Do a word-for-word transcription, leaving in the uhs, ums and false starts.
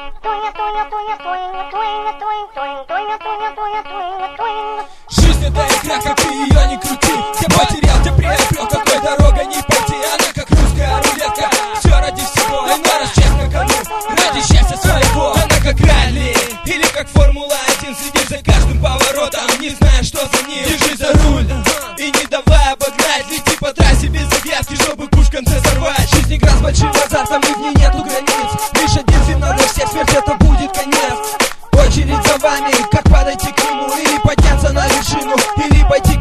Жизнь это игра, как ты ее не крути. Где потерял, где приобрел, какой дорога не пойти. Она как русская рулетка, все ради всего. Она раз честь на кону, ради счастья своего. Она как ралли, или как Формула один. Следишь за каждым поворотом, не зная, что за ним. Держись за руль и не давай обогнать. Лети по трассе без оглядки, чтобы куш в конце сорвать. Жизнь игра с большим азартом, и в ней нету границ. Лишь один финал для всех, смерть это будет конец. Очередь за вами, как подойти к нему. Или подняться на вершину, или пойти